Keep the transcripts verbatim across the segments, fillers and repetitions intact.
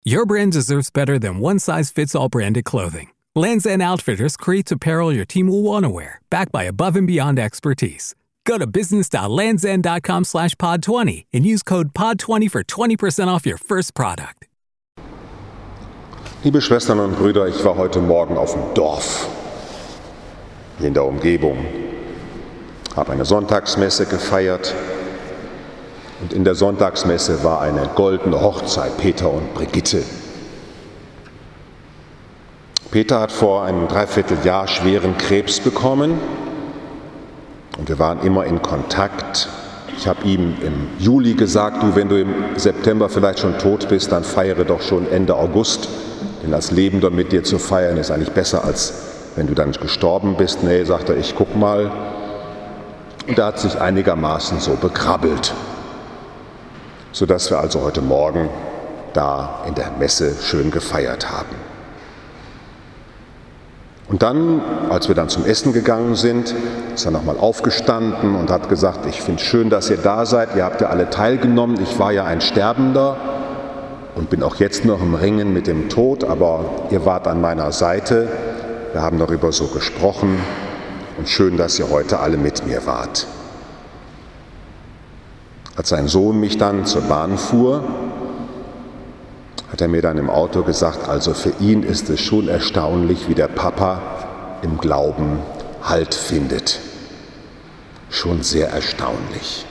Your brand deserves better than one-size-fits-all branded clothing. Lands' End Outfitters creates apparel your team will want to wear, backed by above-and-beyond expertise. Go to business.landsend.com slash pod 20 and use code pod twenty for twenty percent off your first product. Liebe Schwestern und Brüder, ich war heute Morgen auf dem Dorf, hier in der Umgebung, habe eine Sonntagsmesse gefeiert und in der Sonntagsmesse war eine goldene Hochzeit, Peter und Brigitte. Peter hat vor einem Dreivierteljahr schweren Krebs bekommen und wir waren immer in Kontakt. Ich habe ihm im Juli gesagt, du, wenn du im September vielleicht schon tot bist, dann feiere doch schon Ende August. Denn als Lebender mit dir zu feiern ist eigentlich besser, als wenn du dann gestorben bist. Nee, sagt er, ich guck mal. Und er hat sich einigermaßen so bekrabbelt, sodass wir also heute Morgen da in der Messe schön gefeiert haben. Und dann, als wir dann zum Essen gegangen sind, ist er nochmal aufgestanden und hat gesagt, ich finde es schön, dass ihr da seid, ihr habt ja alle teilgenommen, ich war ja ein Sterbender und bin auch jetzt noch im Ringen mit dem Tod, aber ihr wart an meiner Seite, wir haben darüber so gesprochen und schön, dass ihr heute alle mit mir wart. Als sein Sohn mich dann zur Bahn fuhr, hat er mir dann im Auto gesagt, also für ihn ist es schon erstaunlich, wie der Papa im Glauben Halt findet. Schon sehr erstaunlich.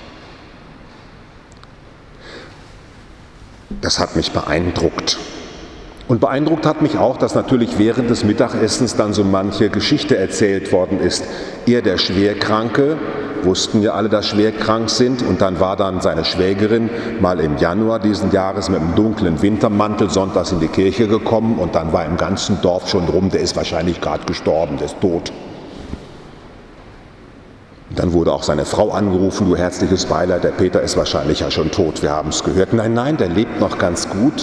Das hat mich beeindruckt. Und beeindruckt hat mich auch, dass natürlich während des Mittagessens dann so manche Geschichte erzählt worden ist. Er, der Schwerkranke, wussten ja alle, dass schwer krank sind. Und dann war dann seine Schwägerin mal im Januar diesen Jahres mit einem dunklen Wintermantel sonntags in die Kirche gekommen. Und dann war im ganzen Dorf schon rum, der ist wahrscheinlich gerade gestorben, der ist tot. Und dann wurde auch seine Frau angerufen, du herzliches Beileid, der Peter ist wahrscheinlich ja schon tot, wir haben es gehört. Nein, nein, der lebt noch ganz gut.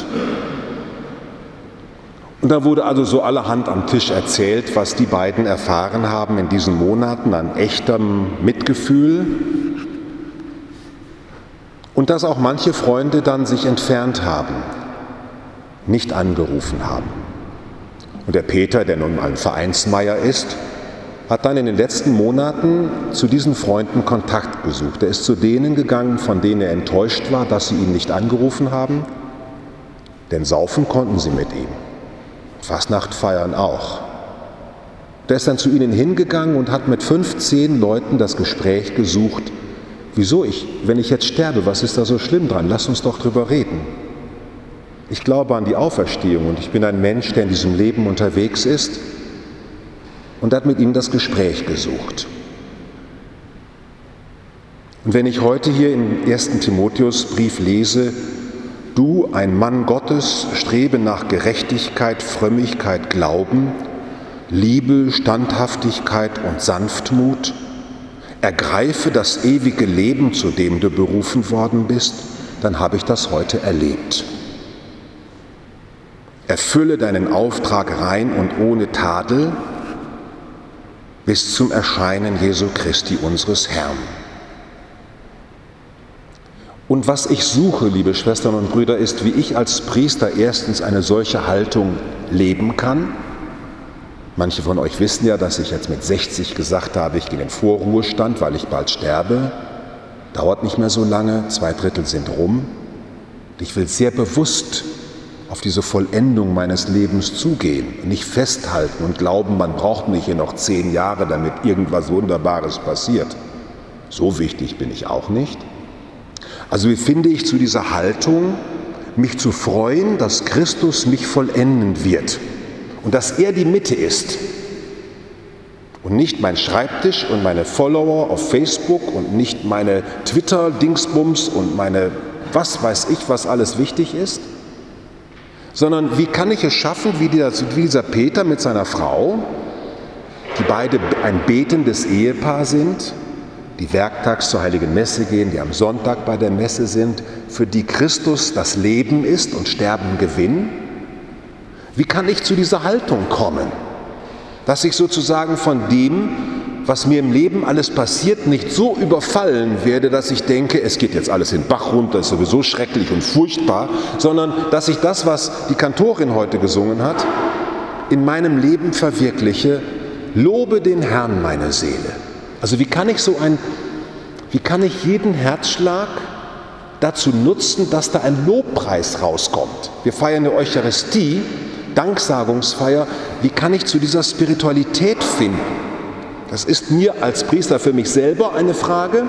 Und da wurde also so allerhand am Tisch erzählt, was die beiden erfahren haben in diesen Monaten an echtem Mitgefühl. Und dass auch manche Freunde dann sich entfernt haben, nicht angerufen haben. Und der Peter, der nun ein Vereinsmeier ist, hat dann in den letzten Monaten zu diesen Freunden Kontakt gesucht. Er ist zu denen gegangen, von denen er enttäuscht war, dass sie ihn nicht angerufen haben, denn saufen konnten sie mit ihm. Fastnacht feiern auch. Der ist dann zu ihnen hingegangen und hat mit fünfzehn Leuten das Gespräch gesucht. Wieso ich, wenn ich jetzt sterbe, was ist da so schlimm dran? Lass uns doch drüber reden. Ich glaube an die Auferstehung und ich bin ein Mensch, der in diesem Leben unterwegs ist und hat mit ihnen das Gespräch gesucht. Und wenn ich heute hier im ersten Timotheusbrief lese, du, ein Mann Gottes, strebe nach Gerechtigkeit, Frömmigkeit, Glauben, Liebe, Standhaftigkeit und Sanftmut, ergreife das ewige Leben, zu dem du berufen worden bist, dann habe ich das heute erlebt. Erfülle deinen Auftrag rein und ohne Tadel bis zum Erscheinen Jesu Christi, unseres Herrn. Und was ich suche, liebe Schwestern und Brüder, ist, wie ich als Priester erstens eine solche Haltung leben kann. Manche von euch wissen ja, dass ich jetzt mit sechzig gesagt habe, ich gehe in den Vorruhestand, weil ich bald sterbe. Dauert nicht mehr so lange, zwei Drittel sind rum. Und ich will sehr bewusst auf diese Vollendung meines Lebens zugehen und nicht festhalten und glauben, man braucht mich hier noch zehn Jahre, damit irgendwas Wunderbares passiert. So wichtig bin ich auch nicht. Also wie finde ich zu dieser Haltung, mich zu freuen, dass Christus mich vollenden wird und dass er die Mitte ist und nicht mein Schreibtisch und meine Follower auf Facebook und nicht meine Twitter-Dingsbums und meine was weiß ich, was alles wichtig ist, sondern wie kann ich es schaffen, wie dieser Peter mit seiner Frau, die beide ein betendes Ehepaar sind, die werktags zur Heiligen Messe gehen, die am Sonntag bei der Messe sind, für die Christus das Leben ist und Sterben Gewinn. Wie kann ich zu dieser Haltung kommen, dass ich sozusagen von dem, was mir im Leben alles passiert, nicht so überfallen werde, dass ich denke, es geht jetzt alles in den Bach runter, ist sowieso schrecklich und furchtbar, sondern dass ich das, was die Kantorin heute gesungen hat, in meinem Leben verwirkliche. Lobe den Herrn, meine Seele. Also wie kann ich so ein, wie kann ich jeden Herzschlag dazu nutzen, dass da ein Lobpreis rauskommt? Wir feiern eine Eucharistie, Danksagungsfeier. Wie kann ich zu dieser Spiritualität finden? Das ist mir als Priester für mich selber eine Frage.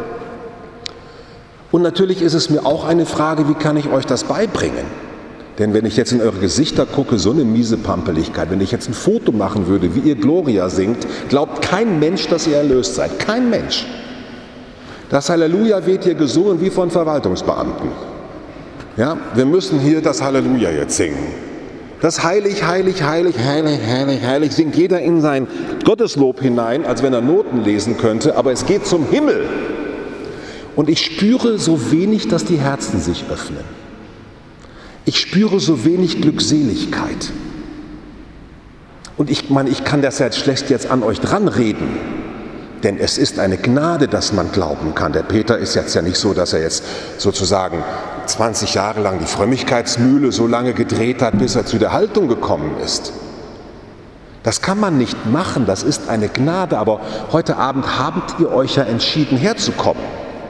Und natürlich ist es mir auch eine Frage, wie kann ich euch das beibringen? Denn wenn ich jetzt in eure Gesichter gucke, so eine miese Pampeligkeit, wenn ich jetzt ein Foto machen würde, wie ihr Gloria singt, glaubt kein Mensch, dass ihr erlöst seid. Kein Mensch. Das Halleluja wird hier gesungen wie von Verwaltungsbeamten. Ja, wir müssen hier das Halleluja jetzt singen. Das heilig, heilig, heilig, heilig, heilig, heilig singt jeder in sein Gotteslob hinein, als wenn er Noten lesen könnte, aber es geht zum Himmel. Und ich spüre so wenig, dass die Herzen sich öffnen. Ich spüre so wenig Glückseligkeit. Und ich meine, ich kann das jetzt schlecht jetzt an euch dranreden, denn es ist eine Gnade, dass man glauben kann. Der Peter ist jetzt ja nicht so, dass er jetzt sozusagen zwanzig Jahre lang die Frömmigkeitsmühle so lange gedreht hat, bis er zu der Haltung gekommen ist. Das kann man nicht machen, das ist eine Gnade, aber heute Abend habt ihr euch ja entschieden, herzukommen.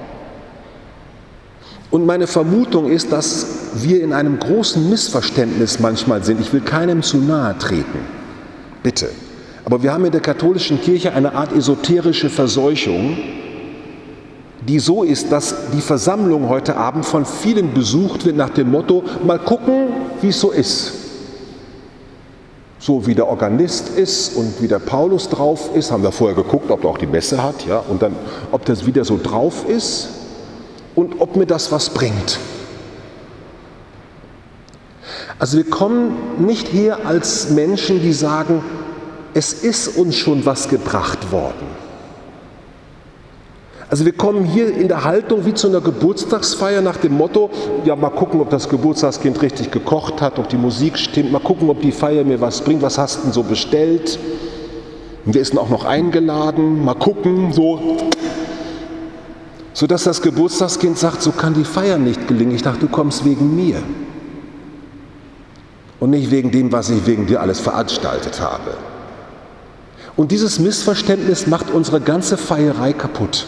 Und meine Vermutung ist, dass wir in einem großen Missverständnis manchmal sind. Ich will keinem zu nahe treten, bitte. Aber wir haben in der katholischen Kirche eine Art esoterische Verseuchung, die so ist, dass die Versammlung heute Abend von vielen besucht wird nach dem Motto, mal gucken, wie es so ist. So wie der Organist ist und wie der Paulus drauf ist, haben wir vorher geguckt, ob er auch die Messe hat, ja, und dann, ob das wieder so drauf ist und ob mir das was bringt. Also wir kommen nicht her als Menschen, die sagen, es ist uns schon was gebracht worden. Also wir kommen hier in der Haltung wie zu einer Geburtstagsfeier nach dem Motto, ja, mal gucken, ob das Geburtstagskind richtig gekocht hat, ob die Musik stimmt, mal gucken, ob die Feier mir was bringt, was hast du denn so bestellt? Und wer ist denn auch noch eingeladen? Mal gucken, so. Sodass das Geburtstagskind sagt, so kann die Feier nicht gelingen. Ich dachte, du kommst wegen mir. Und nicht wegen dem, was ich wegen dir alles veranstaltet habe. Und dieses Missverständnis macht unsere ganze Feierei kaputt.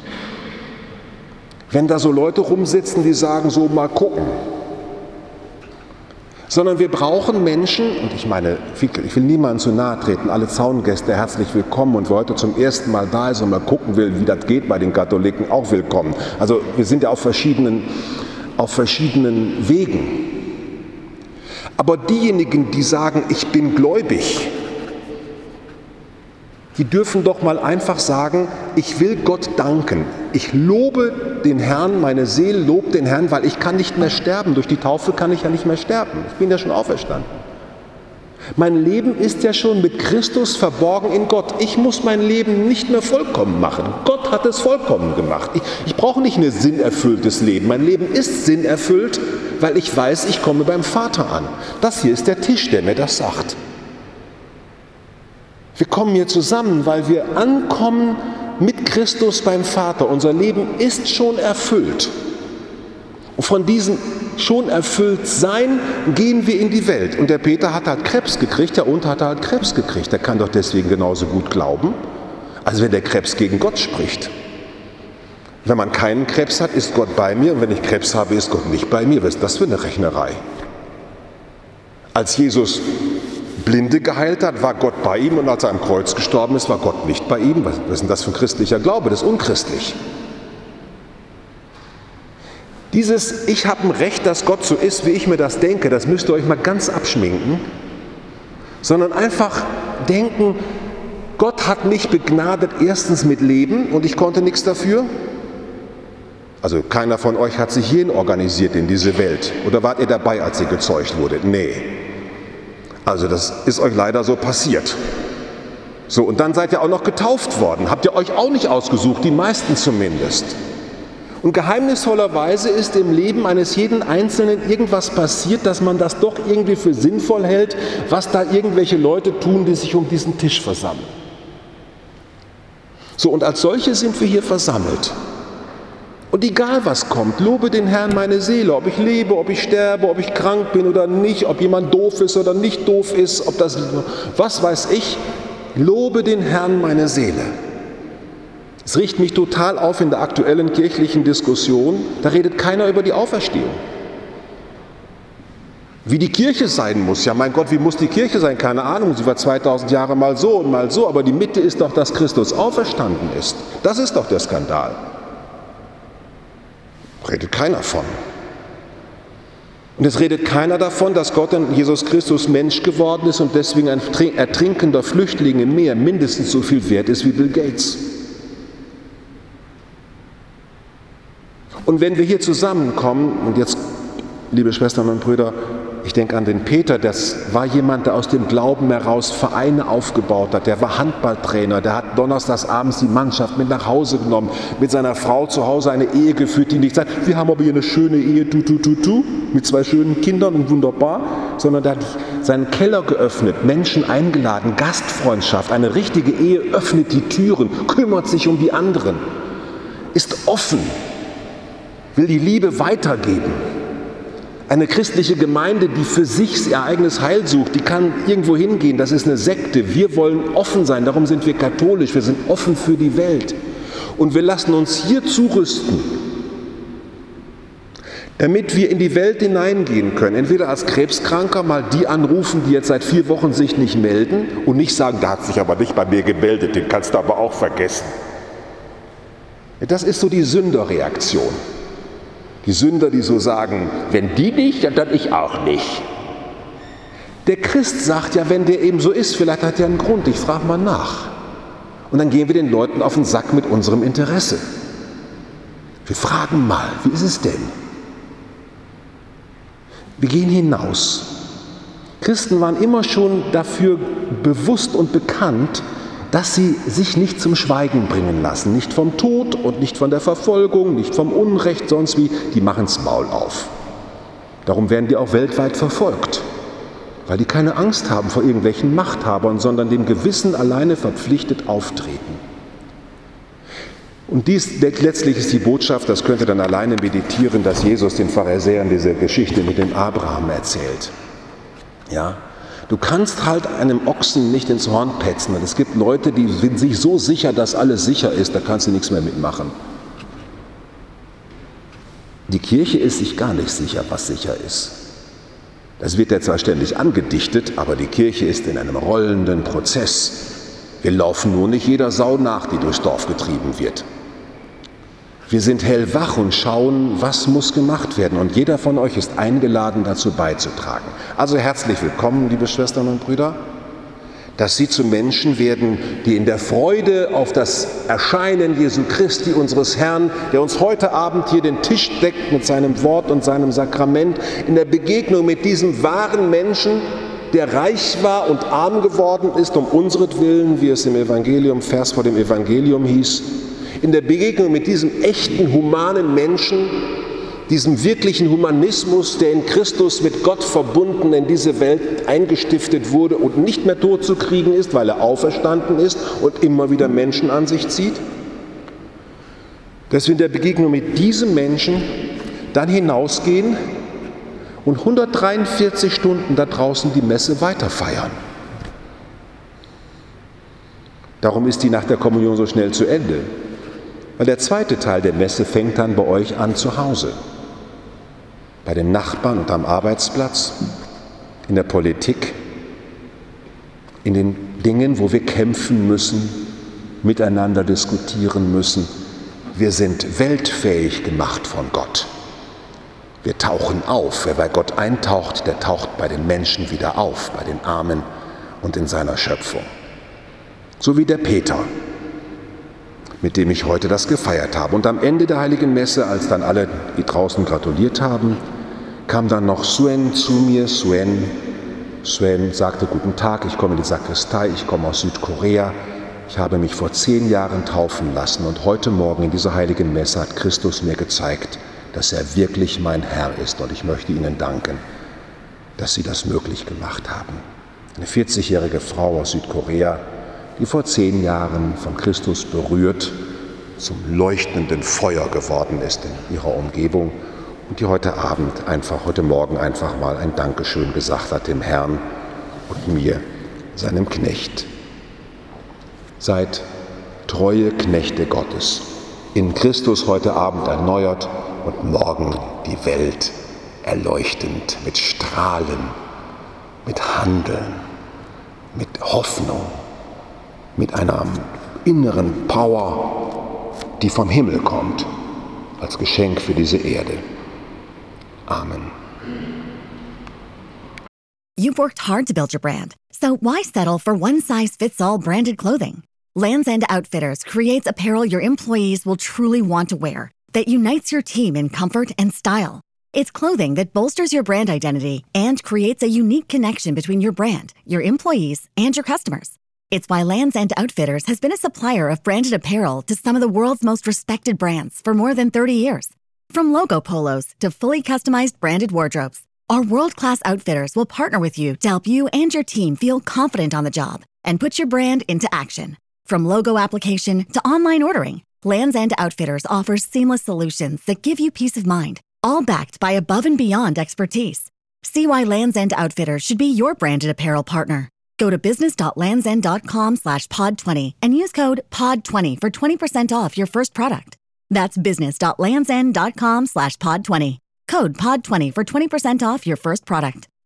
Wenn da so Leute rumsitzen, die sagen, so mal gucken. Sondern wir brauchen Menschen, und ich meine, ich will niemandem zu nahe treten, alle Zaungäste herzlich willkommen und wer heute zum ersten Mal da ist und mal gucken will, wie das geht bei den Katholiken, auch willkommen. Also wir sind ja auf verschiedenen, auf verschiedenen Wegen. Aber diejenigen, die sagen, ich bin gläubig, die dürfen doch mal einfach sagen, ich will Gott danken. Ich lobe den Herrn, meine Seele lobt den Herrn, weil ich kann nicht mehr sterben. Durch die Taufe kann ich ja nicht mehr sterben. Ich bin ja schon auferstanden. Mein Leben ist ja schon mit Christus verborgen in Gott. Ich muss mein Leben nicht mehr vollkommen machen. Gott hat es vollkommen gemacht. Ich, ich brauche nicht ein sinnerfülltes Leben. Mein Leben ist sinnerfüllt, weil ich weiß, ich komme beim Vater an. Das hier ist der Tisch, der mir das sagt. Wir kommen hier zusammen, weil wir ankommen mit Christus beim Vater. Unser Leben ist schon erfüllt. Und von diesem schon erfüllt sein gehen wir in die Welt. Und der Peter hat halt Krebs gekriegt, der und hat halt Krebs gekriegt. Der kann doch deswegen genauso gut glauben, als wenn der Krebs gegen Gott spricht. Wenn man keinen Krebs hat, ist Gott bei mir. Und wenn ich Krebs habe, ist Gott nicht bei mir. Was ist das für eine Rechnerei? Als Jesus Blinde geheilt hat, war Gott bei ihm, und als er am Kreuz gestorben ist, war Gott nicht bei ihm. Was ist denn das für ein christlicher Glaube? Das ist unchristlich. Dieses Ich habe ein Recht, dass Gott so ist, wie ich mir das denke, das müsst ihr euch mal ganz abschminken, sondern einfach denken, Gott hat mich begnadet erstens mit Leben und ich konnte nichts dafür. Also keiner von euch hat sich hierhin organisiert in diese Welt. Oder wart ihr dabei, als ihr gezeugt wurdet? Nee. Also das ist euch leider so passiert. So, und dann seid ihr auch noch getauft worden. Habt ihr euch auch nicht ausgesucht, die meisten zumindest. Und geheimnisvollerweise ist im Leben eines jeden Einzelnen irgendwas passiert, dass man das doch irgendwie für sinnvoll hält, was da irgendwelche Leute tun, die sich um diesen Tisch versammeln. So, und als solche sind wir hier versammelt. Und egal was kommt, lobe den Herrn meine Seele, ob ich lebe, ob ich sterbe, ob ich krank bin oder nicht, ob jemand doof ist oder nicht doof ist, ob das, was weiß ich, lobe den Herrn meine Seele. Es riecht mich total auf in der aktuellen kirchlichen Diskussion, da redet keiner über die Auferstehung. Wie die Kirche sein muss, ja mein Gott, wie muss die Kirche sein? Keine Ahnung, sie war zweitausend Jahre mal so und mal so, aber die Mitte ist doch, dass Christus auferstanden ist. Das ist doch der Skandal. Redet keiner von. Und es redet keiner davon, dass Gott in Jesus Christus Mensch geworden ist und deswegen ein ertrinkender Flüchtling im Meer mindestens so viel wert ist wie Bill Gates. Und wenn wir hier zusammenkommen, und jetzt, liebe Schwestern und Brüder, ich denke an den Peter, das war jemand, der aus dem Glauben heraus Vereine aufgebaut hat. Der war Handballtrainer, der hat donnerstags abends die Mannschaft mit nach Hause genommen, mit seiner Frau zu Hause eine Ehe geführt, die nicht sagt, wir haben aber hier eine schöne Ehe, tu, tu, tu, tu, mit zwei schönen Kindern und wunderbar, sondern der hat seinen Keller geöffnet, Menschen eingeladen, Gastfreundschaft, eine richtige Ehe öffnet die Türen, kümmert sich um die anderen, ist offen, will die Liebe weitergeben. Eine christliche Gemeinde, die für sich ihr eigenes Heil sucht, die kann irgendwo hingehen, das ist eine Sekte. Wir wollen offen sein, darum sind wir katholisch, wir sind offen für die Welt. Und wir lassen uns hier zurüsten, damit wir in die Welt hineingehen können. Entweder als Krebskranker mal die anrufen, die jetzt seit vier Wochen sich nicht melden und nicht sagen, der hat sich aber nicht bei mir gemeldet, den kannst du aber auch vergessen. Das ist so die Sünderreaktion. Die Sünder, die so sagen, wenn die nicht, dann ich auch nicht. Der Christ sagt ja, wenn der eben so ist, vielleicht hat er einen Grund, ich frage mal nach. Und dann gehen wir den Leuten auf den Sack mit unserem Interesse. Wir fragen mal, wie ist es denn? Wir gehen hinaus. Christen waren immer schon dafür bewusst und bekannt, dass sie sich nicht zum Schweigen bringen lassen, nicht vom Tod und nicht von der Verfolgung, nicht vom Unrecht, sonst wie, die machen's Maul auf. Darum werden die auch weltweit verfolgt, weil die keine Angst haben vor irgendwelchen Machthabern, sondern dem Gewissen alleine verpflichtet auftreten. Und dies letztlich ist die Botschaft, das könnt ihr dann alleine meditieren, dass Jesus den Pharisäern diese Geschichte mit dem Abraham erzählt. Ja? Du kannst halt einem Ochsen nicht ins Horn petzen. Und es gibt Leute, die sind sich so sicher, dass alles sicher ist, da kannst du nichts mehr mitmachen. Die Kirche ist sich gar nicht sicher, was sicher ist. Das wird ja zwar ständig angedichtet, aber die Kirche ist in einem rollenden Prozess. Wir laufen nur nicht jeder Sau nach, die durchs Dorf getrieben wird. Wir sind hellwach und schauen, was muss gemacht werden. Und jeder von euch ist eingeladen, dazu beizutragen. Also herzlich willkommen, liebe Schwestern und Brüder, dass Sie zu Menschen werden, die in der Freude auf das Erscheinen Jesu Christi, unseres Herrn, der uns heute Abend hier den Tisch deckt mit seinem Wort und seinem Sakrament, in der Begegnung mit diesem wahren Menschen, der reich war und arm geworden ist, um unseretwillen, wie es im Evangelium, Vers vor dem Evangelium hieß, in der Begegnung mit diesem echten, humanen Menschen, diesem wirklichen Humanismus, der in Christus mit Gott verbunden in diese Welt eingestiftet wurde und nicht mehr tot zu kriegen ist, weil er auferstanden ist und immer wieder Menschen an sich zieht, dass wir in der Begegnung mit diesem Menschen dann hinausgehen und hundertdreiundvierzig Stunden da draußen die Messe weiterfeiern. Darum ist die nach der Kommunion so schnell zu Ende. Weil der zweite Teil der Messe fängt dann bei euch an zu Hause. Bei den Nachbarn und am Arbeitsplatz, in der Politik, in den Dingen, wo wir kämpfen müssen, miteinander diskutieren müssen. Wir sind weltfähig gemacht von Gott. Wir tauchen auf. Wer bei Gott eintaucht, der taucht bei den Menschen wieder auf, bei den Armen und in seiner Schöpfung. So wie der Peter, mit dem ich heute das gefeiert habe. Und am Ende der Heiligen Messe, als dann alle, die draußen gratuliert haben, kam dann noch Suen zu mir. Suen, Suen sagte, guten Tag, ich komme in die Sakristei, ich komme aus Südkorea. Ich habe mich vor zehn Jahren taufen lassen und heute Morgen in dieser Heiligen Messe hat Christus mir gezeigt, dass er wirklich mein Herr ist. Und ich möchte Ihnen danken, dass Sie das möglich gemacht haben. Eine vierzigjährige Frau aus Südkorea, die vor zehn Jahren von Christus berührt zum leuchtenden Feuer geworden ist in ihrer Umgebung und die heute Abend einfach, heute Morgen einfach mal ein Dankeschön gesagt hat dem Herrn und mir, seinem Knecht. Seid treue Knechte Gottes, in Christus heute Abend erneuert und morgen die Welt erleuchtend mit Strahlen, mit Handeln, mit Hoffnung, mit einer inneren Power, die vom Himmel kommt, als Geschenk für diese Erde. Amen. You've worked hard to build your brand, so why settle for one-size-fits-all branded clothing? Lands' End Outfitters creates apparel your employees will truly want to wear, that unites your team in comfort and style. It's clothing that bolsters your brand identity and creates a unique connection between your brand, your employees, and your customers. It's why Lands' End Outfitters has been a supplier of branded apparel to some of the world's most respected brands for more than thirty years. From logo polos to fully customized branded wardrobes, our world-class outfitters will partner with you to help you and your team feel confident on the job and put your brand into action. From logo application to online ordering, Lands' End Outfitters offers seamless solutions that give you peace of mind, all backed by above and beyond expertise. See why Lands' End Outfitters should be your branded apparel partner. Go to business.landsend.com slash pod 20 and use code pod twenty for twenty percent off your first product. That's business.landsend.com slash pod 20. Code pod twenty for twenty percent off your first product.